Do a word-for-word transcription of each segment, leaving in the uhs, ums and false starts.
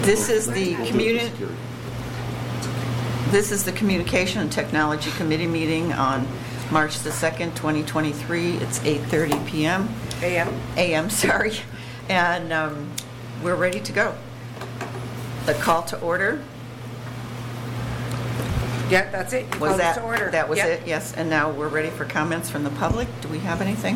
This is the communi- This is the Communication and Technology Committee meeting on March the second, twenty twenty-three. It's eight thirty p.m. A M. A M, sorry. And um, we're ready to go. The call to order. Yeah, that's it. You Was called that, it to order. that was Yep. it, yes. And now we're ready for comments from the public. Do we have anything?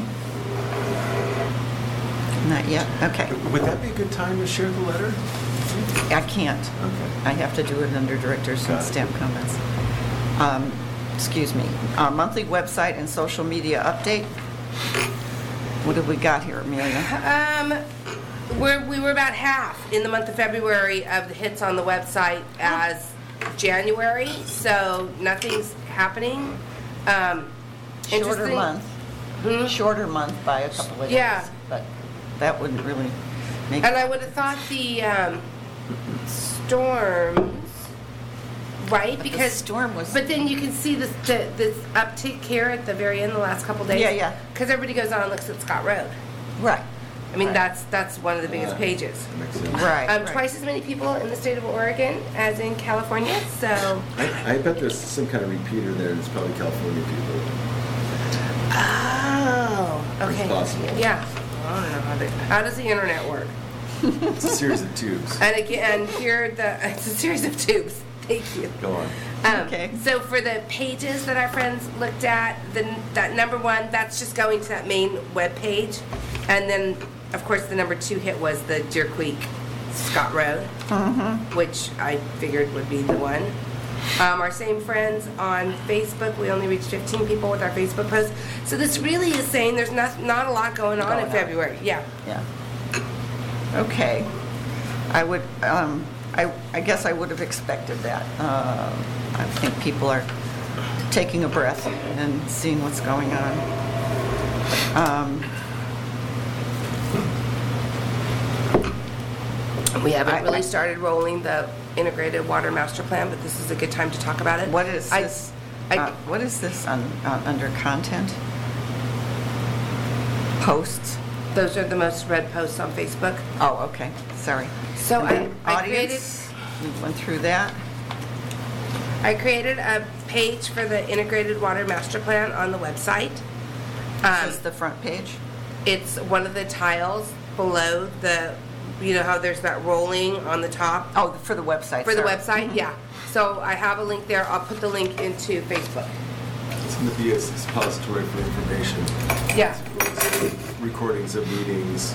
Not yet, okay. Would that be a good time to share the letter? I can't. Okay. I have to do it under directors and Got it. staff comments. Um, Excuse me. Uh, Monthly website and social media update. What have we got here, Amelia? Um, we're, we were about half in the month of February of the hits on the website as January, so nothing's happening. Um, Shorter interesting- month. Hmm? Shorter month by a couple of days. Yeah. But that wouldn't really make... And I would have thought the um, storms, right? But the Because storm was- But then you can see this the, this uptick here at the very end, the last couple days. Yeah, yeah. Because everybody goes on and looks at Scott Road. Right. I mean, Right. that's that's one of the biggest Uh, pages. That makes sense. Right. Um, right. Twice as many people in the state of Oregon as in California. So, I, I bet there's some kind of repeater there, and it's probably California people. oh, okay, It's possible. yeah. I don't know how, they, how does the internet work? It's a series of tubes. And again, here the it's a series of tubes. Thank you. Go on. Um, Okay. So for the pages that our friends looked at, the, that number one, that's just going to that main web page, and then of course the number two hit was the Deer Creek Scott Road, Mm-hmm. which I figured would be the one. Um, our same friends on Facebook, we only reached fifteen people with our Facebook post. So this really is saying there's not not a lot going on Going in on. February. Yeah. Yeah. Okay. I would, um, I, I guess I would have expected that. Uh, I think people are taking a breath and seeing what's going on. Um, We haven't I- really I- started rolling the integrated water master plan, but this is a good time to talk about it. What is I- this, I- uh, what is this on, uh, under content? Posts? Those are the most read posts on Facebook. Oh, okay, sorry. So And I, then I created, audience, we went through that. I created a page for the integrated water master plan on the website. Um, This is the front page? it's one of the tiles below the, you know how there's that rolling on the top Oh, for the website, for the sorry. website? Mhm. Yeah. So I have a link there. I'll put the link into Facebook. It's going to be a suppository for information. Yeah. Recordings of meetings,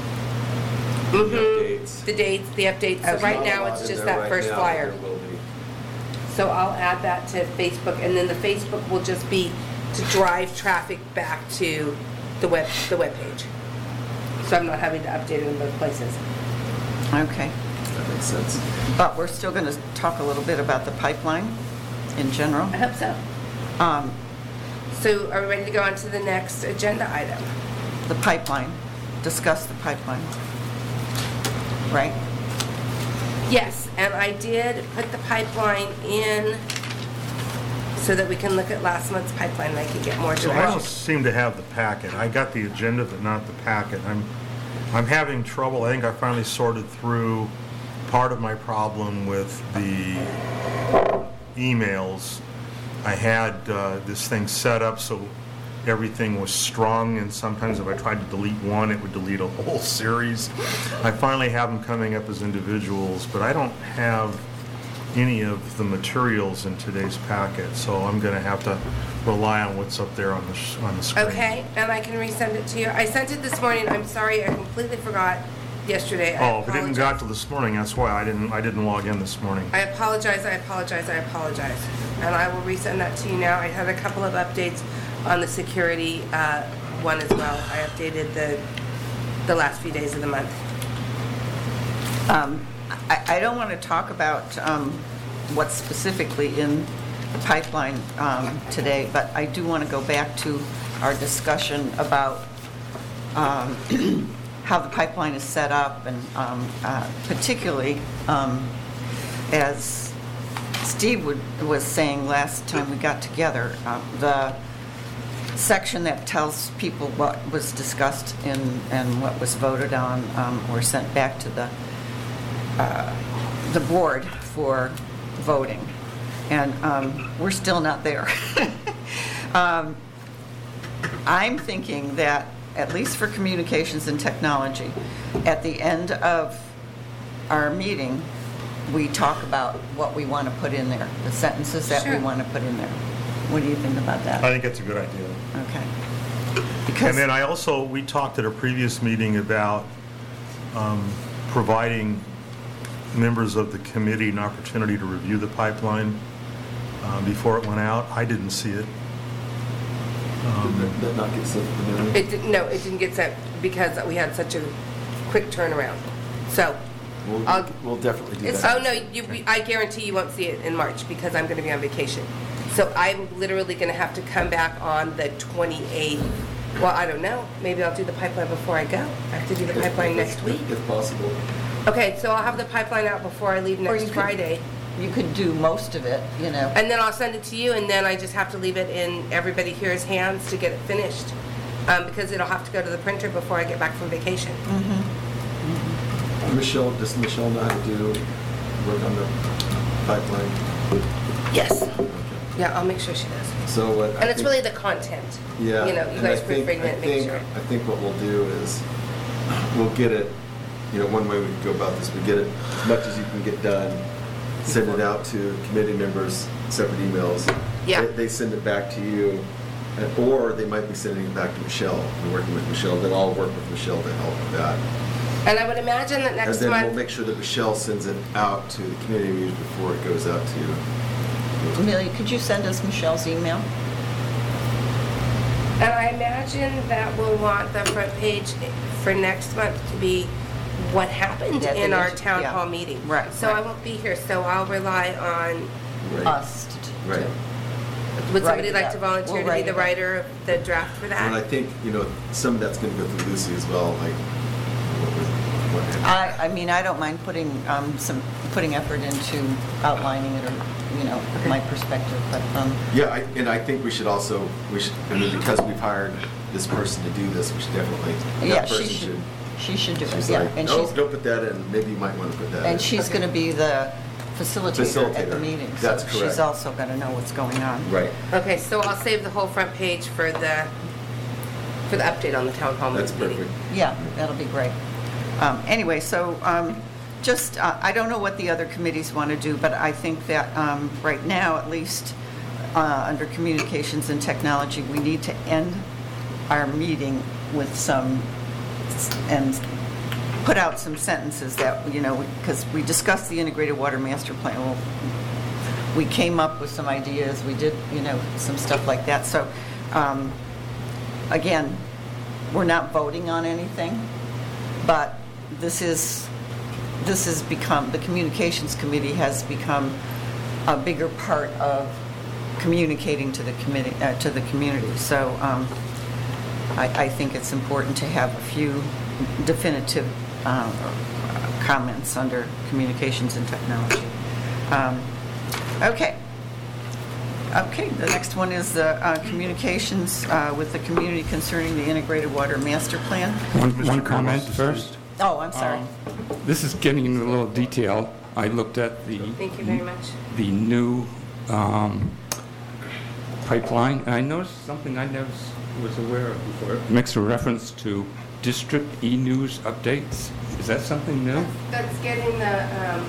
Mhm. updates. The dates, the updates. So Okay. right Not a now, lot it's in just there that right first now, flyer. but there will be. So I'll add that to Facebook, and then the Facebook will just be to drive traffic back to the web, the web page. So I'm not having to update it in both places. Okay. That makes sense. But we're still going to talk a little bit about the pipeline in general. I hope so. Um, So are we ready to go on to the next agenda item? The pipeline, discuss the pipeline. Right? Yes, and I did put the pipeline in so that we can look at last month's pipeline and I can get more So I don't direction. seem to have the packet. I got the agenda, but not the packet. I'm, I'm having trouble. I think I finally sorted through part of my problem with the emails. I had uh, this thing set up so everything was strung, and sometimes if I tried to delete one, it would delete a whole series. I finally have them coming up as individuals, but I don't have any of the materials in today's packet, so I'm going to have to rely on what's up there on the sh- on the screen. Okay, and I can resend it to you. I sent it this morning. I'm sorry, I completely forgot yesterday. I Oh, if it didn't got apologize. to this morning, that's why I didn't I didn't log in this morning. I apologize, I apologize, I apologize. And I will resend that to you now. I had a couple of updates on the security uh, one as well. I updated the, the last few days of the month. Um, I, I don't want to talk about um, what's specifically in the pipeline um, today, but I do want to go back to our discussion about um, how the pipeline is set up, and um, uh, particularly um, as Steve would, was saying last time we got together, uh, the section that tells people what was discussed in and what was voted on um, or sent back to the uh, the board for voting. And um, we're still not there. um, I'm thinking that, at least for communications and technology, at the end of our meeting, we talk about what we want to put in there, the sentences that we Sure. want to put in there. What do you think about I that? think that's a good idea. Okay. Because And then I also, we talked at a previous meeting about um, providing members of the committee an opportunity to review the pipeline uh, before it went out. I didn't see it. Um, Did that not get sent to the mail? It didn't, no, it didn't get sent because we had such a quick turnaround. So, We'll, I'll- we'll definitely do it's, that. oh no, you, we- I guarantee you won't see it in March because I'm going to be on vacation. So I'm literally going to have to come back on the twenty-eighth. Well, I don't know. Maybe I'll do the pipeline before I go. I have to do the If- pipeline if- next week. If possible. Okay, so I'll have the pipeline out before I leave Or next you could- Friday. you could do most of it, you know. And then I'll send it to you, and then I just have to leave it in everybody here's hands to get it finished. Um, because it'll have to go to the printer before I get back from vacation. Michelle, does Michelle know how to do work on the pipeline? Yes. Okay. Yeah, I'll make sure she does. So what? I And it's think- really the content. Yeah. You know, you and I guys think- proofreading I it, make think- sure. I think what we'll do is, we'll get it, you know, one way we could go about this, we get it as much as you can get done, send it out to committee members, separate emails. Yeah. They- They send it back to you, and- or they might be sending it back to Michelle, and working with Michelle, then I'll work with Michelle to help with that. And I would imagine that And next then we'll month, make sure that Michelle sends it out to the committee meetings before it goes out to. Amelia, could you send us Michelle's email? and I imagine that we'll want the front page for next month to be what happened Yeah, the in our int- town yeah. hall meeting. Right, So I right. won't be here, so I'll rely on, Right. Us to- to- Right. would Write somebody it like up. to volunteer We'll to be write the it up. writer of the draft for And I that? think, you know, some of that's gonna go through Lucy as well, like, what was, what happened. I, I mean, I don't mind putting um, some, putting effort into outlining it or, you know, my perspective, but, um, Yeah, I, and I think we should also, we should, I mean, because we've hired this person to do this, we should definitely, yeah, that she person should, should. she should do it, She's yeah. like, And no, she's, don't put that in, maybe you might wanna put that in. and she's Okay. going to be the facilitator at the Facilitator. meeting. That's So correct. she's also going to know what's going on. Right, Okay, so I'll save the whole front page for the, for the update on the town hall that's meeting. perfect. Yeah, that'll be great. Um, Anyway, so um, just, uh, I don't know what the other committees want to do, but I think that um, right now, at least, uh, under communications and technology, we need to end our meeting with some, and put out some sentences that, you know, because we discussed the integrated water master plan. Well, we came up with some ideas, we did, you know, some stuff like that. So, um, again, we're not voting on anything, but this is, this has become, the communications committee has become a bigger part of communicating to the committee, uh, to the community. So um, I, I think it's important to have a few definitive uh, comments under communications and technology. Um, Okay. Okay, the next one is the uh, communications uh, with the community concerning the integrated water master plan. One, Mister one comment Ramos is first. Oh, I'm sorry. Um, This is getting into a little detail. I looked at the, Thank you very much. the new um, pipeline, and I noticed something I never s- was aware of before. It makes a reference to district e-news updates. Is that something new? That's getting the um,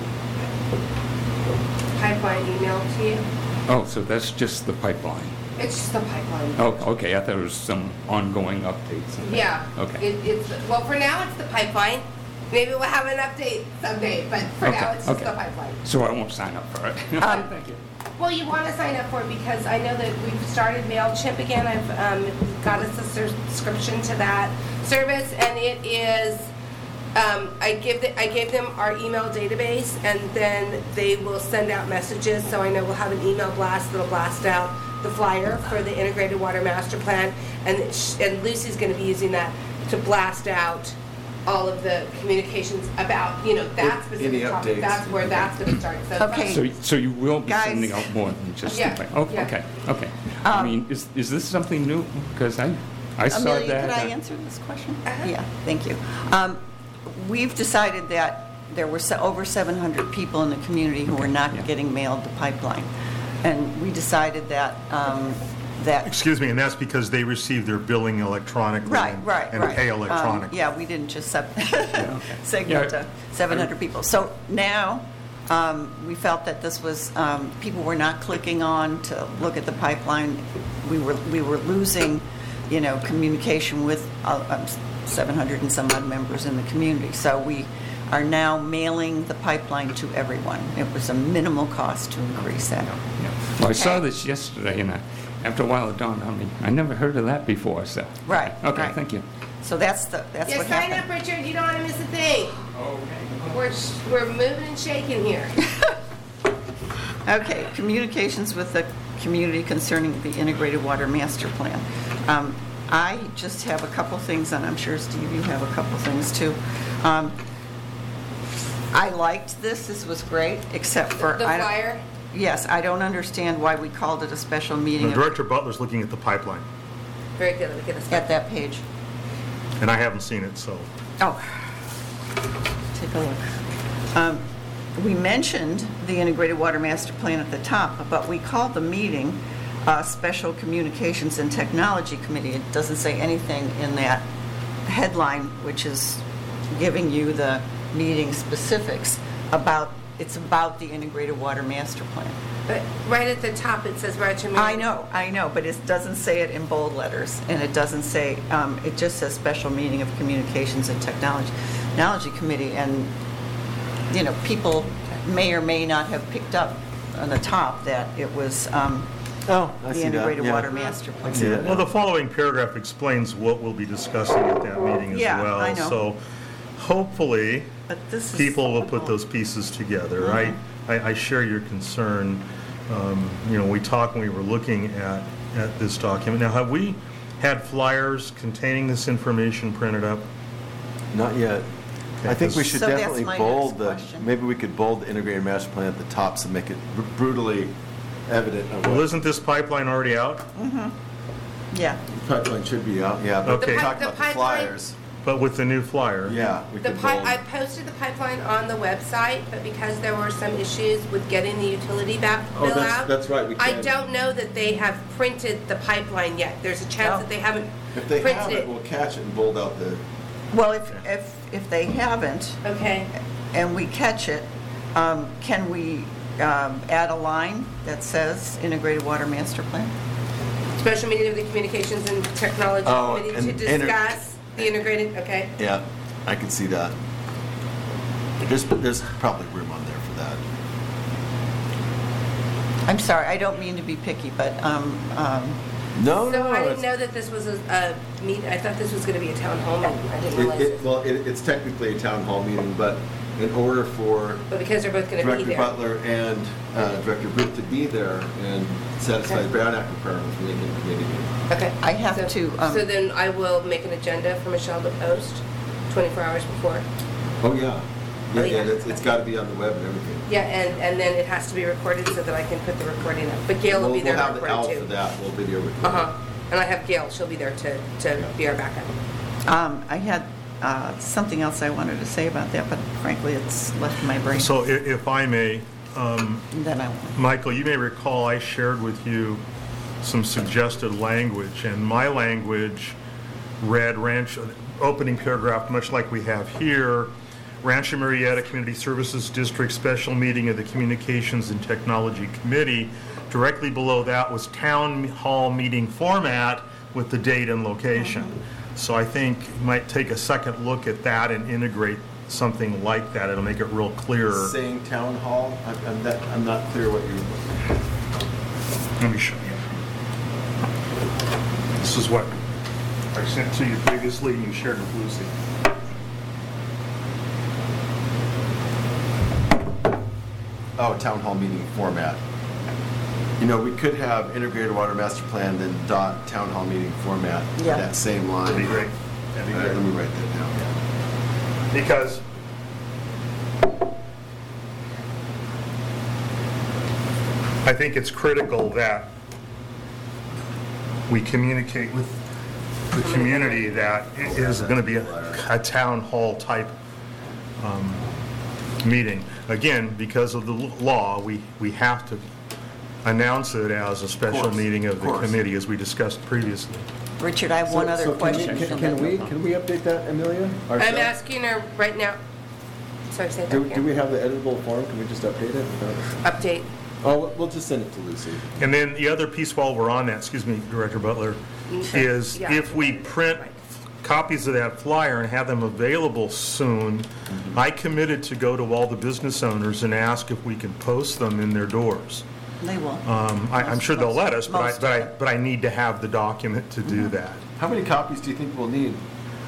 pipeline emailed to you. Oh, so that's just the pipeline. It's just the pipeline. Oh, okay, I thought it was some ongoing updates. Yeah. Okay. It, it's, well, for now, it's the pipeline. Maybe we'll have an update someday, but for now, Okay, it's just okay. the pipeline. So I won't sign up for it. Um, Thank you. Well, you want to sign up for it because I know that we've started MailChimp again. I've um, got us a subscription to that service, and it is, um, I give the, I gave them our email database, and then they will send out messages. So I know we'll have an email blast that'll blast out the flyer for the Integrated Water Master Plan, and it sh- and Lucy's going to be using that to blast out all of the communications about, you know, that If specific any topic. updates. That's where that's going to start. So Okay. So, so you will be Guys. sending out more than just the Yeah, pipe? Oh, yeah. okay, okay. I Um, mean, is, is this something new? Because I, I saw that. Amelia, could I uh, answer this question? Uh-huh. Yeah, thank you. Um, We've decided that there were se- over seven hundred people in the community who were not Yeah. getting mailed the pipeline. And we decided that, um, that. Excuse me, and that's because they receive their billing electronically. Right, and- right, And right. pay Um, electronically. Yeah, we didn't just sep- okay. segment Yeah. to seven hundred people. So now, um, we felt that this was, um, people were not clicking on to look at the pipeline. We were, we were losing, you know, communication with uh, um, seven hundred and some odd members in the community. So we are now mailing the pipeline to everyone. It was a minimal cost to increase that. Yeah. Well, I saw Okay. this yesterday, and I, after a while it dawned on me, I never heard of that before, so. Right, Okay, right. thank you. So that's the, that's Yeah, what sign up, happened. Richard, you don't want to miss a thing. We're, sh- we're moving and shaking here. Okay, communications with the community concerning the integrated water master plan. Um, I just have a couple things, and I'm sure, Steve, you have a couple things too. Um, I liked this, this was great, except for. The I don't- flyer? Yes, I don't understand why we called it a special meeting Now, of- Director Butler's looking at the pipeline, Very good, let me get this. at that page. and I haven't seen it, so. Oh, take a look. Um, We mentioned the integrated water master plan at the top, but we called the meeting uh, Special Communications and Technology Committee. It doesn't say anything in that headline, which is giving you the meeting specifics about, it's about the integrated water master plan. But right at the top, it says Roger Meeting. I know, I know, but it doesn't say it in bold letters, and it doesn't say, um, it just says Special Meeting of Communications and Technology Technology Committee, and, you know, people may or may not have picked up on the top that it was um, Oh, I see the that, integrated yeah. water master I plan. see that. Well, the following paragraph explains what we'll be discussing at that meeting as Yeah, well. I know. So hopefully, But this is. people will put those pieces together. I, I I share your concern. Um, You know, we talked when we were looking at, at this document. Now, have we had flyers containing this information printed up? Not yet. I think we should So that's definitely my bold next the, question. maybe we could bold the integrated master plan at the top to make it br- brutally evident of Well, what isn't this pipeline already out? Yeah, the pipeline should be out, yeah, but Okay. they The talk pi- about the the pipeline- flyers. But with the new flyer? Yeah, we The could pi- bold. I posted the pipeline on the website, but because there were some issues with getting the utility ba- Oh, bill that's- out. that's right, we I can. don't know that they have printed the pipeline yet. There's a chance Oh. that they haven't If they printed have it, we'll catch it and bold out the, well, if, if, if they haven't, Okay. and we catch it, um, can we um, add a line that says integrated water master plan? Special meeting of the Communications and Technology Oh, Committee and to inter- discuss the integrated, okay. yeah, I can see that. There's, there's probably room on there for that. I'm sorry, I don't mean to be picky, but, um, um, No, So no, I didn't it's- know that this was a, a meet, I thought this was gonna be a town hall meeting. I didn't It, realize it, it. well, it, it's technically a town hall meeting, but in order for But because they're both gonna be Director there. Butler and uh, Director Booth to be there and satisfy the Brown Act requirements, we need a committee meeting. Okay. I have So- to, um, So then I will make an agenda for Michelle to post twenty-four hours before. Oh, yeah. Oh, Yeah, yeah. and it's, it's got to be on the web and everything. Yeah, and, and then it has to be recorded so that I can put the recording up. But Gail will We'll- be there to We'll have the record owl too. for that, we'll video record. Uh-huh. And I have Gail, she'll be there to, to be our backup. um, I had uh, something else I wanted to say about that, but frankly, it's left my brain. So i- if I may, um, Then I won't. Michael, you may recall I shared with you some suggested language, and my language read Ranch, opening paragraph, much like we have here, Rancho Murrieta Community Services District Special Meeting of the Communications and Technology Committee. Directly below that was town hall meeting format with the date and location. So I think you might take a second look at that and integrate something like that. It'll make it real clear. Saying town hall, I'm, I'm not, I'm not clear what you, Let me show you. This is what I sent to you previously and you shared with Lucy. oh, town hall meeting format. You know, we could have integrated water master plan, then dot town hall meeting format, Yeah. that same line. That'd be great. That'd be All right, great. let me write that down. Because I think it's critical that we communicate with the community that it is going to be a, a town hall type um, meeting. Again, because of the l- law, we, we have to announce it as a special course, meeting of of the course. committee, as we discussed previously. Richard, I have one So- other so can we- question. Can can we, can we update that, Amelia? I'm ourselves? asking her right now, sorry, say that Do, do again. we have the editable form? Can we just update it? No. Update. Oh, we'll- we'll just send it to Lucy. And then the other piece while we're on that, excuse me, Director Butler, is Yeah. if we print copies of that flyer and have them available soon, I committed to go to all the business owners and ask if we can post them in their doors. They will. Um, I, I'm sure they'll let us, but I, Most but I, of them. but I need to have the document to do that. How many copies do you think we'll need?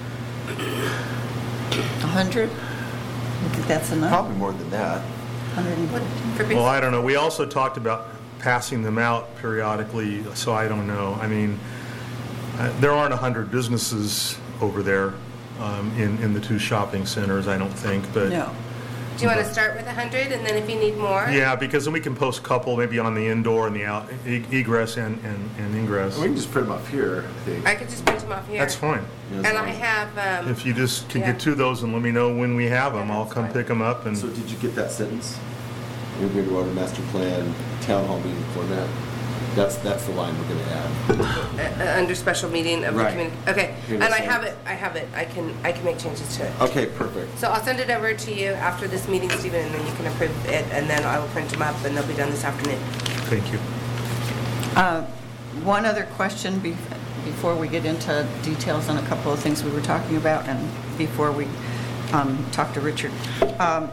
A hundred? You think that's enough? Probably more than that. Hundred and What, fifty? for Well, I don't know. We also talked about passing them out periodically, so I don't know. I mean, uh, there aren't a hundred businesses over there um, in, in the two shopping centers, I don't think, but. No. do you want to start with a hundred, and then if you need more? Yeah, because then we can post a couple, maybe on the indoor and the out, e- egress and, and and ingress. We can just print them up here, I think. I could just print them off here. That's fine. Yeah, as And long I as- have, um, If you just can Yeah. get to those and let me know when we have them, Yeah, I'll that's come fine. pick them up and. So did you get that sentence? Integrated Water Master Plan, Town Hall meeting format? That's, that's the line we're gonna add. uh, uh, under special meeting of the Right. community. Okay, Here and it I is. have it, I have it. I can, I can make changes to it. Okay, perfect. So I'll send it over to you after this meeting, Stephen, and then you can approve it, and then I will print them up, and they'll be done this afternoon. Thank you. Uh, One other question be- before we get into details on a couple of things we were talking about and before we um, talk to Richard. Um,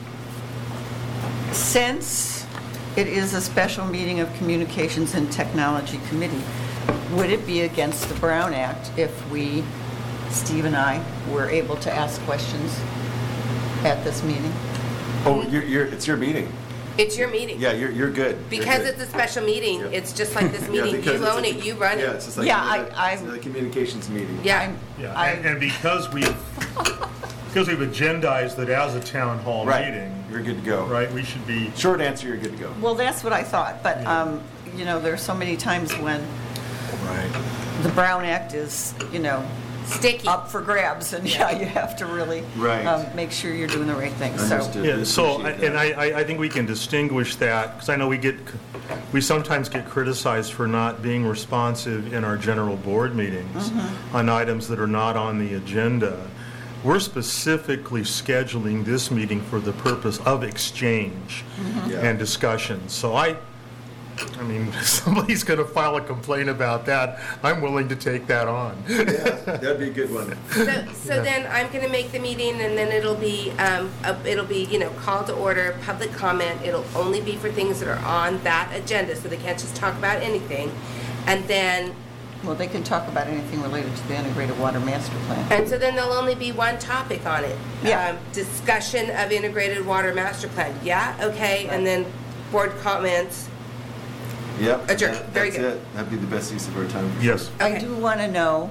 Since it is a special meeting of Communications and Technology Committee, would it be against the Brown Act if we, Steve and I, were able to ask questions at this meeting? Oh, you're, you're, it's your meeting. It's your meeting. Yeah, you're, you're good. You're Because good. it's a special meeting, Yeah. it's just like this Yeah, meeting. because You it's own a- it, you run Yeah, it. it's just like Yeah, another- I- it's I'm- another communications meeting. Yeah. Yeah, I- and and because we, because we've agendized it as a town hall Right, meeting, you're good to go. right, we should be, Short answer, you're good to go. Well, that's what I thought, but, Yeah. um, you know, there are so many times when Right. the Brown Act is, you know, Sticky. up for grabs, and yeah, you have to really Right. um, make sure you're doing the right thing, so. Understood. yeah, so, Appreciate and I, that. I I think we can distinguish that, because I know we get, we sometimes get criticized for not being responsive in our general board meetings on items that are not on the agenda. We're specifically scheduling this meeting for the purpose of exchange Yeah. and discussion. So I, I mean, if somebody's going to file a complaint about that, I'm willing to take that on. Yeah, that'd be a good one. So, so then I'm gonna make the meeting, and then it'll be, um, a- it'll be, you know, call to order, public comment. It'll only be for things that are on that agenda, so they can't just talk about anything. And then, Well, they can talk about anything related to the integrated water master plan. and so then there'll only be one topic on it. Yeah. Um, Discussion of integrated water master plan. Yeah, okay, and then board comments. Yep. Adjourn. that- Very that's good. it. That'd be the best use of our time. for Yes. I Okay. do want to know,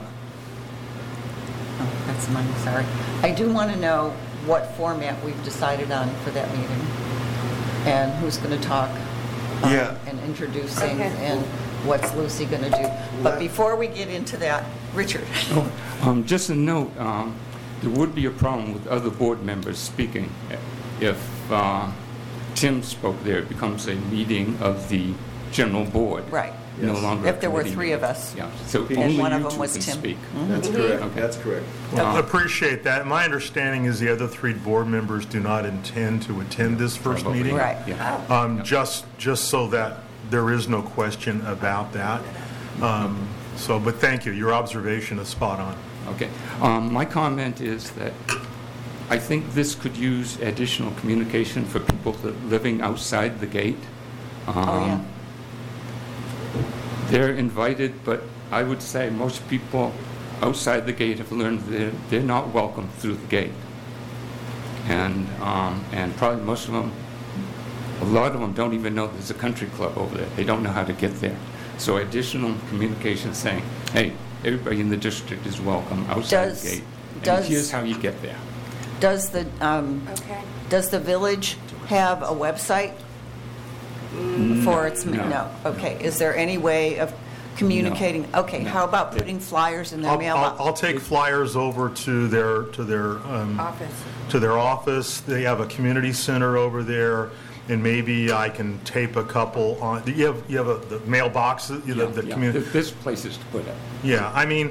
oh, that's mine, sorry. I do want to know what format we've decided on for that meeting, and who's going to talk. um, Yeah. And introduce things, Okay. and what's Lucy going to do. But Let- before we get into that, Richard. Um, Just a note, um, there would be a problem with other board members speaking. If uh, Tim spoke there, it becomes a meeting of the general board. Right. No Yes. longer a If there were committee three of meeting. us. Yeah, so And only one of you them two was can Tim. speak. That's Mm-hmm. correct. Okay. That's correct. Well, Uh, appreciate that. My understanding is the other three board members do not intend to attend this first Probably. meeting. Right. Yeah. Um, Yeah. just, just so that there is no question about that. Um, so, but thank you. Your observation is spot on. Okay. Um, My comment is that I think this could use additional communication for people that are living outside the gate. Oh, yeah. Um, They're invited, but I would say most people outside the gate have learned that they're not welcome through the gate. And, um, and probably most of them, a lot of them don't even know there's a country club over there. They don't know how to get there. So additional communication saying, hey, everybody in the district is welcome outside Does- the gate. does- And here's how you get there. Does the, um, Okay. does the village have a website for its, No. no, okay. Is there any way of communicating? Okay, No. how about putting flyers in their I'll, mailbox? I'll, I'll take flyers over to their, to their, um, Office. to their office. They have a community center over there, and maybe I can tape a couple on, you have, you have a, the mailbox, you know, the Yeah, community. there- There's places to put it. Yeah, I mean,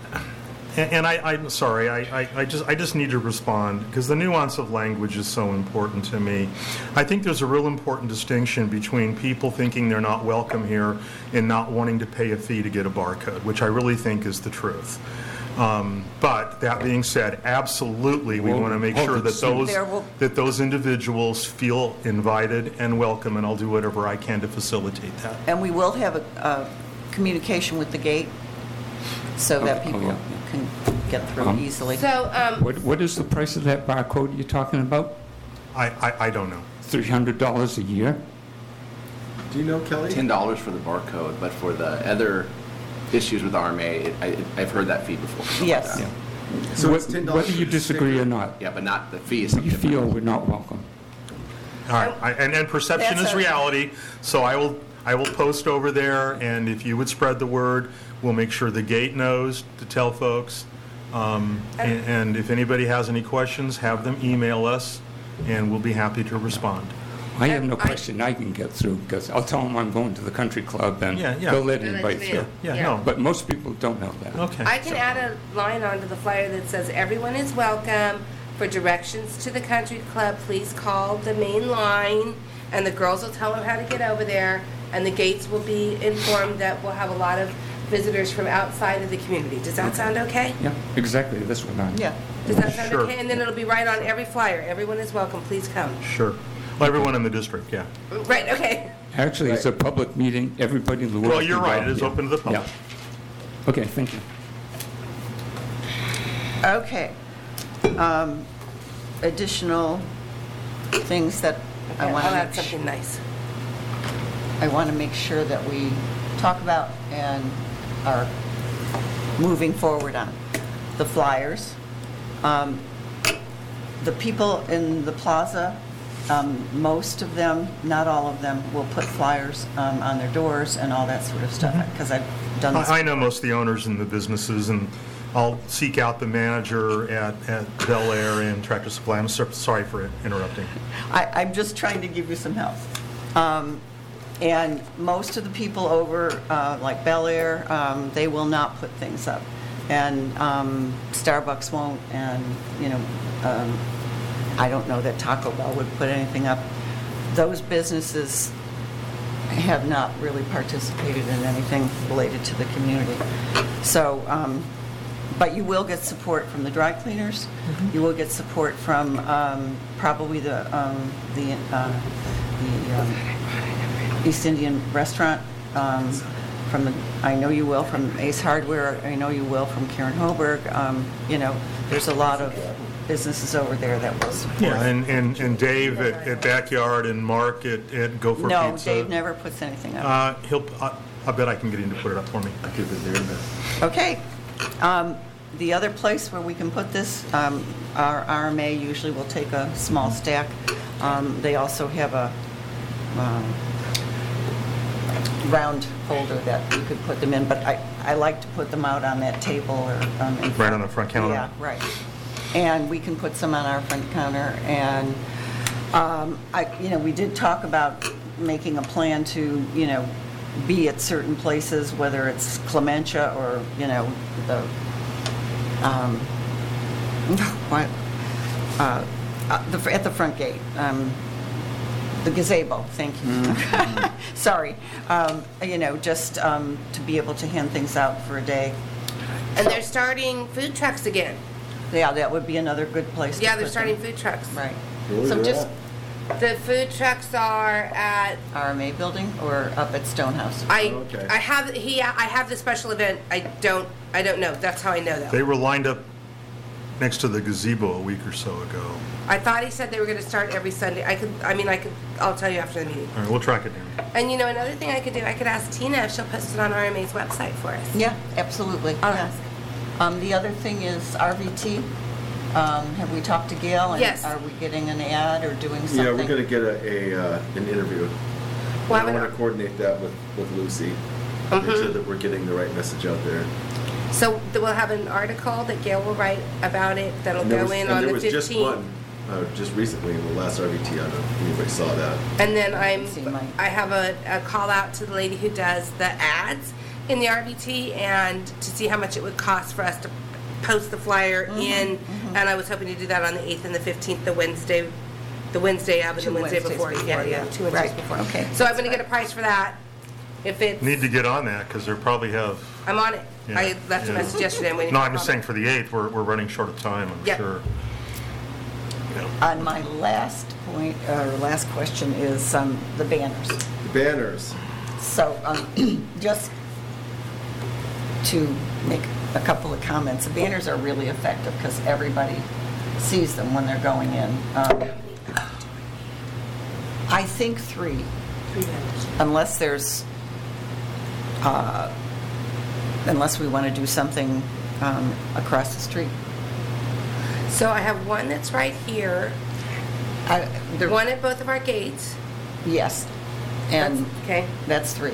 and and I, I'm sorry, I, I, I just, I just need to respond, because the nuance of language is so important to me. I think there's a real important distinction between people thinking they're not welcome here and not wanting to pay a fee to get a barcode, which I really think is the truth. Um, But that being said, absolutely, we Well, want to make hold sure it, that Steve. those, There will- that those individuals feel invited and welcome, and I'll do whatever I can to facilitate that. And we will have a, a communication with the gate so that Oh, people yeah. can get through Um, easily. So, um, What What is the price of that barcode you're talking about? I, I, I don't know. three hundred dollars a year? Do you know, Kelly? ten dollars for the barcode, but for the other issues with R M A, it- I, I've heard that fee before. something like Yes. that. So it's Wh- ten dollars Whether you for the disagree sticker. or not, Yeah, but not, the fee is you something feel different. we're not welcome. All right, I- and, and perception That's is a- reality, so I will, I will post over there, and if you would spread the word, we'll make sure the gate knows to tell folks. Um, And and if anybody has any questions, have them email us, and we'll be happy to respond. I have no I- question I can get through, because I'll tell them I'm going to the country club, and Yeah, yeah. they'll let They'll let anybody you through. in. Yeah, Yeah. no, But most people don't know that. okay. I can add a line onto the flyer that says, "Everyone is welcome. For directions to the country club, please call the main line," and the girls will tell them how to get over there, and the gates will be informed that we'll have a lot of visitors from outside of the community. Does that sound okay? Yeah, exactly, that's what I'm... Yeah. Does that sound Sure. okay? And then it'll be right on every flyer. Everyone is welcome. Please come. Sure. Well, everyone in the district, yeah. Right, okay. Actually, it's a public meeting, everybody in the world... Well, you're can right, go. it is Yeah. open to the public. Yeah. Okay, thank you. Okay. Um, Additional things that I Okay, want I'll to add make something nice. I want to make sure that we talk about and are moving forward on. The flyers. Um, The people in the plaza, um, most of them, not all of them, will put flyers um, on their doors and all that sort of stuff, because I've done this. I I know most of the owners in the businesses, and I'll seek out the manager at, at Bel Air and Tractor Supply. I'm so- sorry for interrupting. I, I'm just trying to give you some help. Um, And most of the people over, uh, like Bel Air, um, they will not put things up. And um, Starbucks won't, and, you know, um, I don't know that Taco Bell would put anything up. Those businesses have not really participated in anything related to the community. So, um, but you will get support from the dry cleaners. You will get support from um, probably the, um, the, uh, the um, East Indian Restaurant, um, from the, I know you will, from Ace Hardware, I know you will, from Karen Hoberg. Um, You know, there's a lot of businesses over there that will support. Yeah, and, and and Dave at at Backyard and Mark at at Go for No, Pizza. Dave never puts anything up. Uh, He'll, I I bet I can get him to put it up for me. I could have been there in the. Okay. Um, The other place where we can put this, um, our R M A usually will take a small stack. Um, They also have a um, round folder that you could put them in, but I, I like to put them out on that table or. um, in Right on the front counter? Yeah, right. And we can put some on our front counter, and, um, I, you know, we did talk about making a plan to, you know, be at certain places, whether it's Clementia or, you know, the, um, what, uh, uh, the- at the front gate, um, the gazebo, thank you. Sorry. Um, You know, just um, to be able to hand things out for a day. And they're starting food trucks again. Yeah, that would be another good place to Yeah, they're put starting them. food trucks. Right. Where So they're just The food trucks are at, R M A building or up at Stonehouse? I, Okay. I have, he, I have the special event. I don't, I don't know. That's how I know They that. were lined up next to the gazebo a week or so ago. I thought he said they were gonna start every Sunday. I could, I mean, I could, I'll tell you after the meeting. All right, we'll track it down. And you know, another thing I could do, I could ask Tina if she'll post it on R M A's website for us. Yeah, absolutely. I'll yeah. ask. Um, The other thing is R V T. Um, Have we talked to Gail? and Yes. Are we getting an ad or doing something? Yeah, we're gonna get a, a, uh, an interview. Well, I I'm wanna gonna- coordinate that with, with Lucy. Make Mm-hmm. sure that we're getting the right message out there. So th- we'll have an article that Gail will write about it that'll And there go was- in and on the there was just fifteenth. one, uh, just recently in the last R V T, I don't know if anybody saw that. And then I'm, see mine. I have a, a call out to the lady who does the ads in the R V T and to see how much it would cost for us to post the flyer Mm-hmm, in. And I was hoping to do that on the eighth and the fifteenth, the Wednesday, the Wednesday of and Two the Wednesday Wednesdays before. Yeah, before, yeah, yeah. two Wednesdays Right, before. okay. So I'm gonna get a price for that. If it's, Need to get on that, because they probably have, I'm on it. Yeah, I left a yeah. message yesterday. I'm waiting no, for a I'm just call saying back. for the eighth, we're, we're running short of time, I'm Yeah. sure. Yeah. On my last point, or last question is um, the banners. The banners, So, um, just to make a couple of comments, the banners are really effective because everybody sees them when they're going in. Um, I think three, Three vendors. unless there's, uh, unless we want to do something um, across the street. So I have one that's right here, I- there- one at both of our gates. Yes, and That's- Okay. that's three.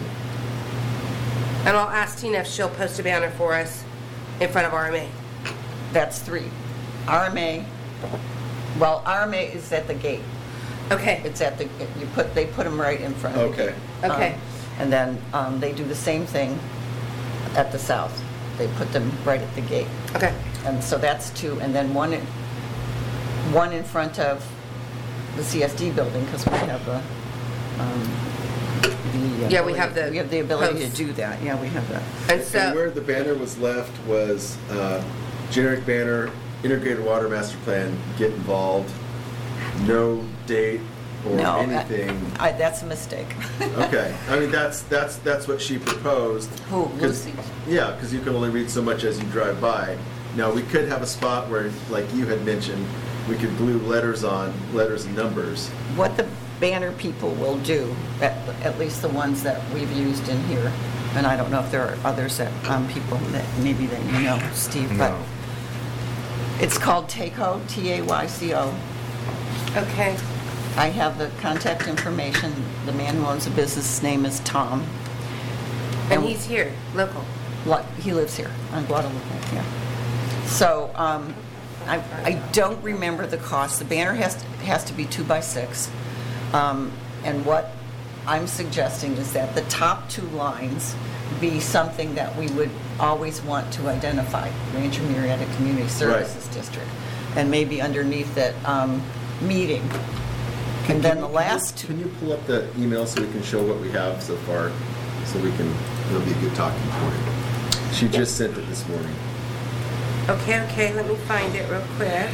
And I'll ask Tina if she'll post a banner for us in front of R M A. That's three. R M A, well, R M A is at the gate. Okay. It's at the, you put, they put them right in front of the Okay. gate. Okay. Um, And then um, they do the same thing at the south. They put them right at the gate. Okay. And so that's two, and then one, in- one in front of the C S D building, because we have the, um, the. Yeah, we have the We have the ability to posts. do that, yeah, we have that. And and so, where the banner was left was uh, generic banner, integrated water master plan, get involved, no date or No, I- anything. I, that's a mistake. Okay, I mean, that's, that's, that's what she proposed. Who, 'Cause- Lucy? Yeah, because you can only read so much as you drive by. Now, we could have a spot where, like you had mentioned, we could glue letters on, letters and numbers. What the banner people will do, at, at least the ones that we've used in here, and I don't know if there are others that, um, people that, maybe that you know, Steve, but No. it's called TAYCO, T A Y C O. okay. I have the contact information. The man who owns the business, his name is Tom. And he's here, local. Like, he lives here on Guadalupe, yeah. So, um, I, I don't remember the cost. The banner has, to- has to be two by six. Um, and what I'm suggesting is that the top two lines be something that we would always want to identify, Rancho Murrieta Community Services District. And maybe underneath that, um, meeting. And then the Can you- last two. Can you pull up the email so we can show what we have so far? So we can, it'll be a good talking point. She just sent it this morning. Okay, okay, let me find it real quick.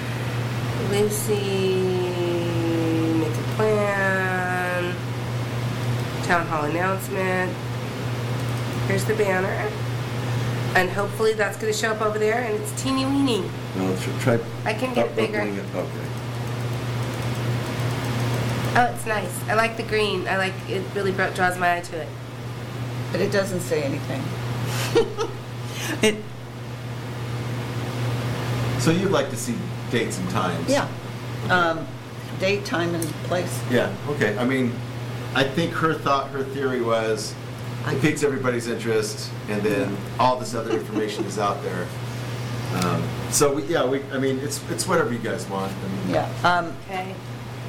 Lucy, make a plan. Town hall announcement. Here's the banner. And hopefully that's gonna show up over there and it's teeny weeny. No, tr- try. I can get it bigger. uploading it. Okay. Oh, it's nice. I like the green. I like, it really brought, draws my eye to it. But it doesn't say anything. It, So you'd like to see dates and times? yeah. Um, date, time, and place. Yeah, okay. I mean, I think her thought, her theory was, it piques everybody's interest, and then all this other information is out there. Um, So, we, yeah, we, I mean, it's, it's whatever you guys want. I mean, Yeah. Um, Okay.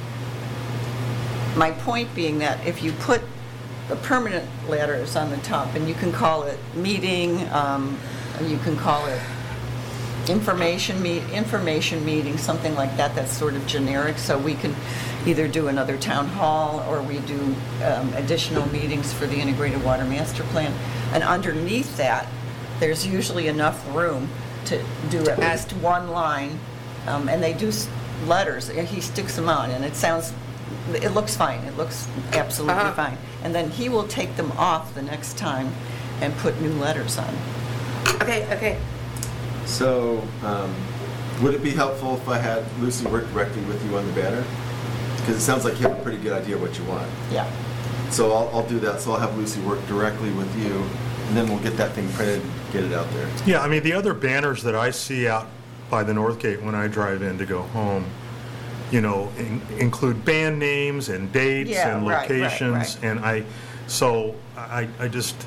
my point being that if you put the permanent letters on the top, and you can call it meeting, um, you can call it information meet, information meeting, something like that, that's sort of generic, so we can either do another town hall, or we do um, additional meetings for the integrated water master plan. And underneath that, there's usually enough room to do at least one line, um, and they do s- letters, he sticks them on, and it sounds, it looks fine, it looks absolutely Uh-huh. fine. And then he will take them off the next time and put new letters on. Okay, okay. So, um, would it be helpful if I had Lucy work directly with you on the banner? Because it sounds like you have a pretty good idea of what you want. Yeah. So I'll, I'll do that. So I'll have Lucy work directly with you, and then we'll get that thing printed, and get it out there. Yeah, I mean, the other banners that I see out by the North Gate when I drive in to go home, you know, in- include band names and dates Yeah, and right, right, locations. right. And I, so I, I just,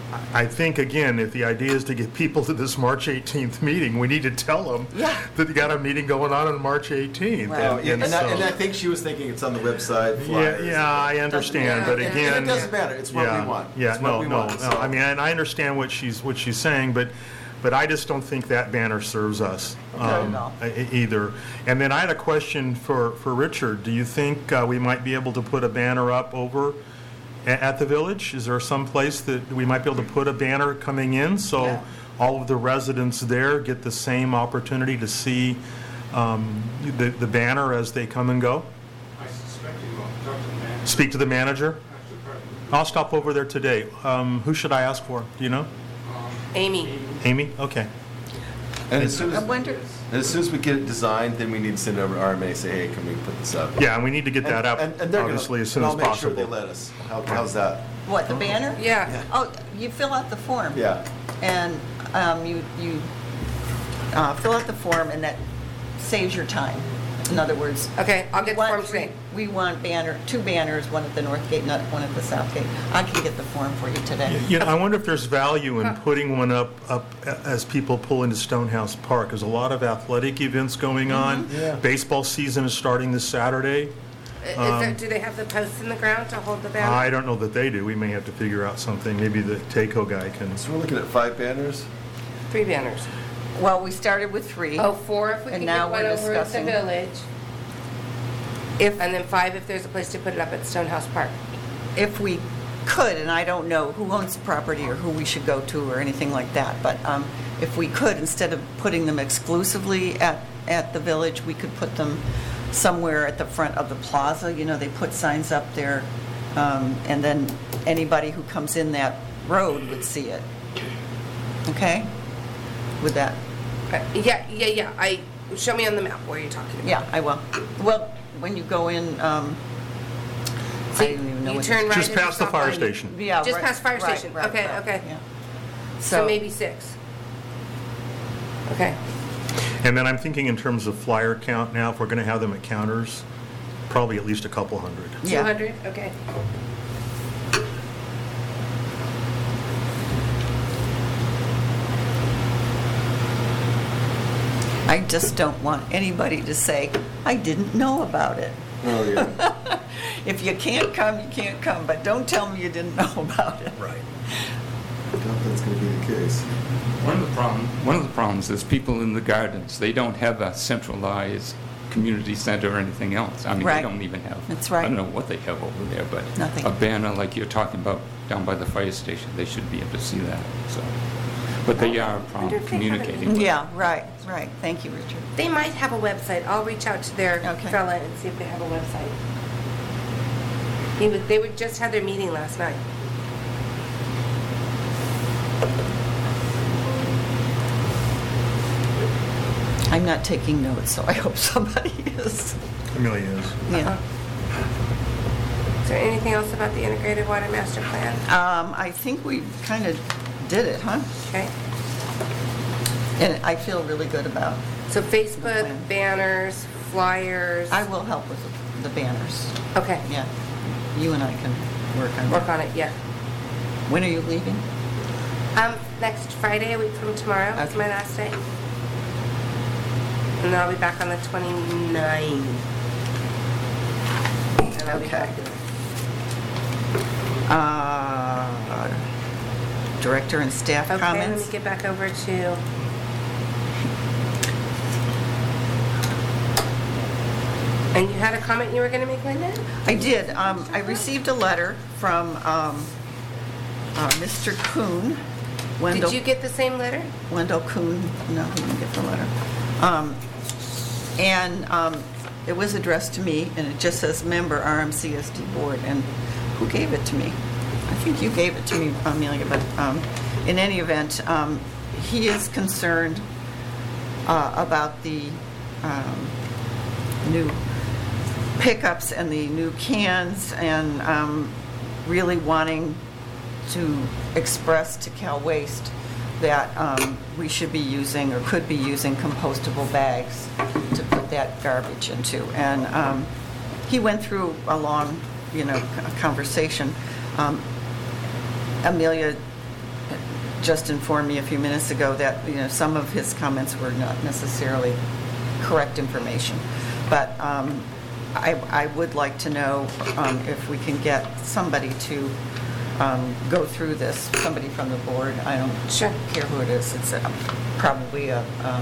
I think, again, if the idea is to get people to this March eighteenth meeting, we need to tell them Yeah. that you got a meeting going on on March eighteenth. Right. Oh, yeah, and, I, so- and I think she was thinking it's on the website. Yeah, flyers. yeah, I understand, but Yeah, and- again. And it doesn't matter. It's what yeah, we want. Yeah, It's what no, we no, want, no. so- I mean, and I understand what she's, what she's saying, but, but I just don't think that banner serves us Not um, at all. e- either. And then I had a question for, for Richard. Do you think uh, we might be able to put a banner up over a- at the village? Is there some place that we might be able to put a banner coming in so Yeah. all of the residents there get the same opportunity to see um, the, the banner as they come and go? I suspect you won't talk to the manager. Speak to the manager? I'll stop over there today. Um, who should I ask for? Do you know? Amy. Amy? Okay. And as soon I as, wonder, and as soon as we get it designed, then we need to send it over to R M A, say, hey, can we put this up? Yeah, and we need to get that And- up, and- and they're gonna- obviously, as soon and as I'll make sure possible. they let us. How, how's that? what, the banner? Yeah. Oh, you fill out the form. Yeah. And um, you, you uh, fill out the form, and that saves your time. In other words. Okay, I'll get the we want form three- today. We want banner, two banners, one at the north gate, not one at the south gate. I can get the form for you today. You know, I wonder if there's value in putting one up, up as people pull into Stonehouse Park. There's a lot of athletic events going on. Yeah. Baseball season is starting this Saturday. Is there, do they have the posts in the ground to hold the banner? I don't know that they do. We may have to figure out something. Maybe the TACO guy can. So we're looking at five banners? Three banners. Well, we started with three. Oh, four if we And can now get one we're over at the discussing- village. If, And then five if there's a place to put it up at Stonehouse Park. if we could, and I don't know who owns the property or who we should go to or anything like that, but um, if we could, instead of putting them exclusively at, at the village, we could put them somewhere at the front of the plaza. You know, they put signs up there, um, and then anybody who comes in that road would see it. Okay? With that? Uh, Yeah, yeah, yeah. I, show me on the map where you're talking about. Yeah, I will. Well, when you go in, um, I See, don't even know you what. turn right. Just as you past the stop fire by. station. Yeah, Just right, past fire right, station. right, Okay, right, okay. yeah. So maybe six. Okay. And then I'm thinking in terms of flyer count now, if we're going to have them at counters, probably at least a couple hundred. Yeah. two hundred? Okay. I just don't want anybody to say, I didn't know about it. Oh, yeah. If you can't come, you can't come, but don't tell me you didn't know about it. Right. I doubt that's going to be the case. One of the problem, one of the problems is people in the gardens, they don't have a centralized community center or anything else. I mean, Right. they don't even have. That's right. I don't know what they have over there, but. Nothing. A banner like you're talking about down by the fire station, they should be able to see that, so. But they are wonder um, if they have it. communicating. with- Yeah, right, right. Thank you, Richard. They might have a website. I'll reach out to their Okay. fella and see if they have a website. He was, they would just had their meeting last night. I'm not taking notes, so I hope somebody is. Amelia is. Yeah. Is there anything else about the integrated water master plan? Um, I think we kind of did it, huh? Okay. And I feel really good about, So Facebook, plan. banners, flyers. I will help with the banners. Okay. Yeah. You and I can work on Work it. on it, yeah. When are you leaving? Um, next Friday, a week from tomorrow, is Okay. my last day. And then I'll be back on the twenty-ninth. And I'll be Okay. back. Uh, Director and staff Okay, let me comments? get back over to. And you had a comment you were going to make, Linda? I did. Um, I received a letter from um, uh, Mister Kuhn, Wendell. Did you get the same letter? Wendell Kuhn, no, he didn't get the letter. Um, And um, it was addressed to me, and it just says member R M C S D board, and who gave it to me? I think you gave it to me, Amelia, but um, in any event, um, he is concerned uh, about the um, new pickups and the new cans, and um, really wanting to express to Cal Waste that um, we should be using or could be using compostable bags to put that garbage into. And um, he went through a long, you know, c- conversation. Um, Amelia just informed me a few minutes ago that, you know, some of his comments were not necessarily correct information. But um, I, I would like to know um, if we can get somebody to um, go through this, somebody from the board. I don't Sure. care who it is. It's a- probably a, um,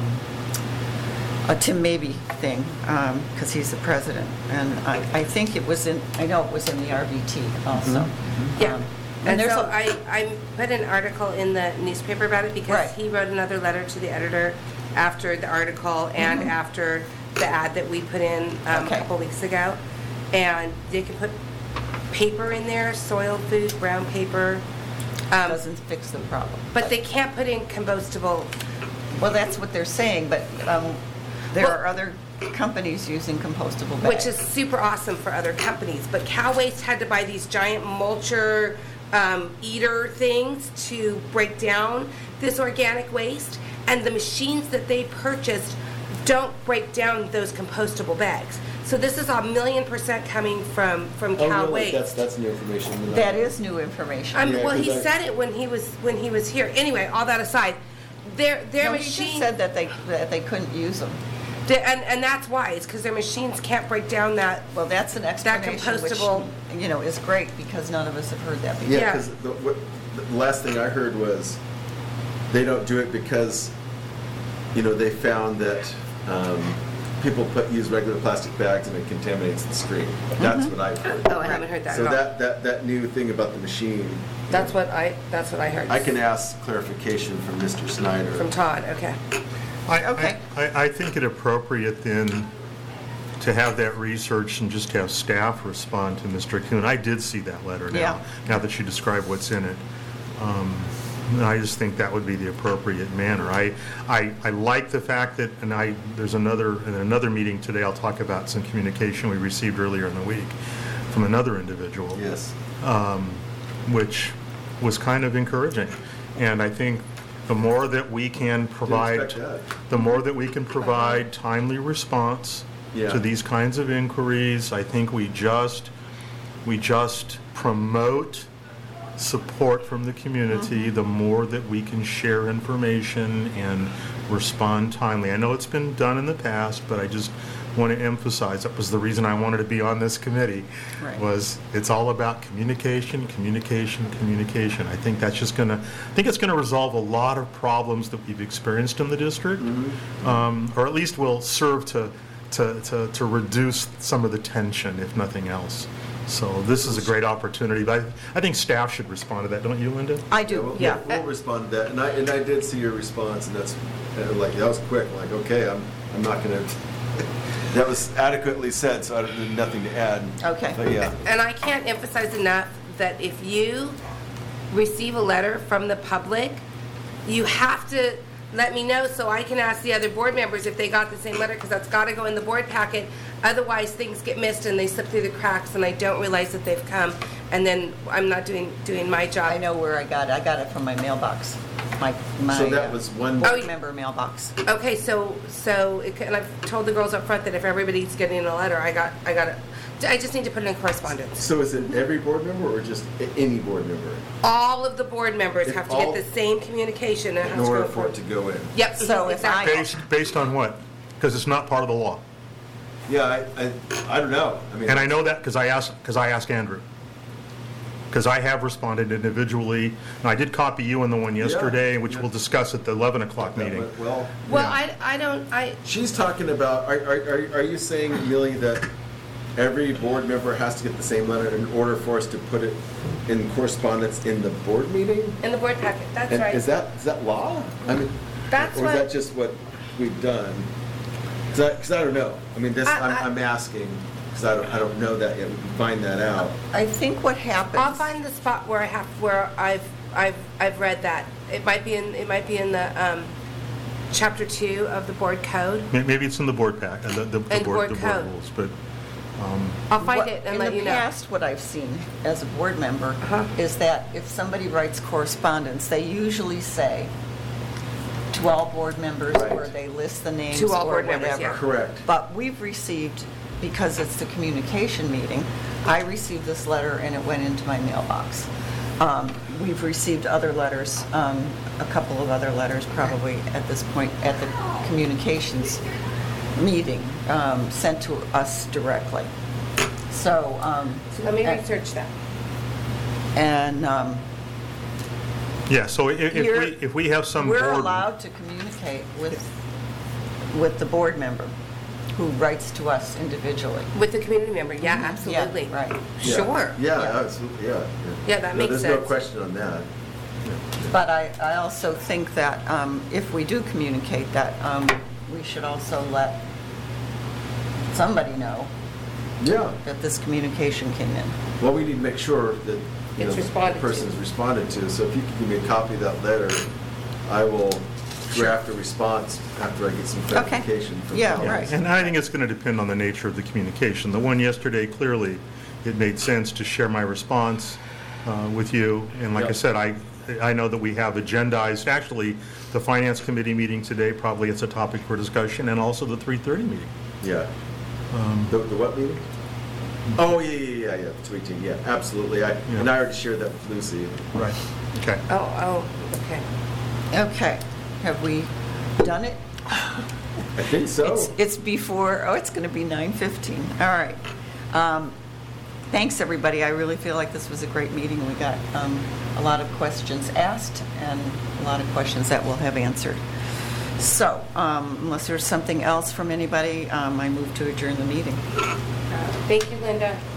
a Tim Mabey thing, because he's the president. And I, I think it was in, I know it was in the R V T also. Yeah. Um, And there's so a- I, I put an article in the newspaper about it because Right. he wrote another letter to the editor after the article and after the ad that we put in um, Okay. a couple weeks ago. And they can put paper in there, soil food, brown paper. um, Doesn't fix the problem. But they can't put in compostable. Well, that's what they're saying, but um, there Well- are other companies using compostable bags. Which is super awesome for other companies, but Cow Waste had to buy these giant mulcher um, eater things to break down this organic waste, and the machines that they purchased don't break down those compostable bags. So this is a million percent coming from, from Oh, Cow really? Waste. That's, that's new information. That is new information. Um, Yeah, well, he 'cause I- said it when he was, when he was here. Anyway, all that aside, their, their No, he machine. just said that they, that they couldn't use them. The- And, and that's why, it's because their machines can't break down that. Well, that's an explanation, which, compostable- you know, is great, because none of us have heard that before. Yeah, Yeah. because the, what, the last thing I heard was they don't do it because, you know, they found that um, people put use regular plastic bags and it contaminates the stream. That's what I've heard. Oh, I haven't heard that So at all. that, that, that new thing about the machine, That's what I, that's what I heard. I can ask clarification from Mister Snyder. From Todd, okay. I- Okay. I, I think it appropriate then to have that research and just have staff respond to Mister Kuhn. I did see that letter now, Yeah. now that you describe what's in it. Um, I just think that would be the appropriate manner. I, I, I like the fact that, and I, there's another, in another meeting today, I'll talk about some communication we received earlier in the week from another individual. Yes. um, which was kind of encouraging. And I think the more that we can provide, expect that. the more that we can provide timely response Yeah. to these kinds of inquiries, I think we just, we just promote support from the community, the more that we can share information and respond timely. I know it's been done in the past, but I just want to emphasize, that was the reason I wanted to be on this committee, Right. was it's all about communication, communication, communication. I think that's just going to, I think it's going to resolve a lot of problems that we've experienced in the district, um, or at least will serve to, to, to, to reduce some of the tension, if nothing else. So this is a great opportunity, but I, I think staff should respond to that, don't you, Linda? I Yeah, do, we'll, yeah. we'll respond to that. And I, and I did see your response, and that's, uh, like, that was quick. Like, okay, I'm, I'm not going to, that was adequately said, so I don't, there's nothing to add. Okay. But yeah. And I can't emphasize enough that if you receive a letter from the public, you have to let me know so I can ask the other board members if they got the same letter, because that's got to go in the board packet. Otherwise, things get missed and they slip through the cracks, and I don't realize that they've come, and then I'm not doing, doing my job. I know where I got it. I got it from my mailbox, my, my. So that uh, was one- Board Oh, you- member mailbox. Okay, so, so, it, and I've told the girls up front that if everybody's getting a letter, I got, I got it. I just need to put it in correspondence. So is it every board member or just a- any board member All of the board members If have to get all- the same communication and it in has to order go for it to forward. go in? Yep, So if I- exactly. Based, based on what? Because it's not part of the law. Yeah, I, I, I don't know. I mean, And I know that because I asked, because I asked Andrew. Because I have responded individually, and I did copy you in the one yesterday, which yeah. we'll discuss at the eleven o'clock that meeting. went well. Well, Yeah. I, I don't, I, She's talking about, are, are, are- are you saying, Millie, that every board member has to get the same letter in order for us to put it in correspondence in the board meeting? in the board packet, that's And right. is that, is that law? I mean, That's or is what- that just what we've done? Because I, 'cause I don't know. I mean, this, I- I'm, I- I'm asking, because I don't, I don't know that yet. We can find that out. I think what happens. I'll find the spot where I have, where I've, I've, I've read that. It might be in, it might be in the, um, chapter two of the board code. May- Maybe it's in the board pack, uh, the, the the And board, board the board code. rules, but, um, I'll find What- it and let you In the know. past, what I've seen as a board member Uh-huh. is that if somebody writes correspondence, they usually say to all board members, Right. or they list the names To all or board members, whatever. yeah. Correct. But we've received, because it's the communication meeting, I received this letter and it went into my mailbox. Um, We've received other letters, um, a couple of other letters probably at this point, at the communications meeting, um, sent to us directly. So. um, So let me and- research that. And um, Yeah, so i- if You're- we, if we have some board... we're allowed to communicate with, with the board member who writes to us individually. With the community member, yeah, absolutely. Yeah, right. Yeah. Sure. Yeah, Yeah. absolutely, yeah. Yeah, that No, makes There's no sense. question on that. But I, I also think that um, if we do communicate that, um, we should also let somebody know Yeah. that this communication came in. Well, we need to make sure that, you It's know, the responded to. person's responded to. So if you could give me a copy of that letter, I will draft a response after I get some clarification from Yeah, Cal. right. And I think it's going to depend on the nature of the communication. The one yesterday, clearly, it made sense to share my response uh, with you. And like I Yeah. said, I, I know that we have agendized, actually, the Finance Committee meeting today, probably it's a topic for discussion, and also the three thirty meeting. Yeah. Um, The, the what meeting? Oh, yeah, yeah, yeah, yeah, the tweeting, yeah, absolutely. I, Yeah. and I already shared that with Lucy. Right, okay. Oh, oh, okay. Okay, have we done it? I think so. It's, it's before, oh, it's going to be nine fifteen. All right. Um, Thanks, everybody. I really feel like this was a great meeting. We got um, a lot of questions asked and a lot of questions that we'll have answered. So um, unless there's something else from anybody, um, I move to adjourn the meeting. Thank you, Linda.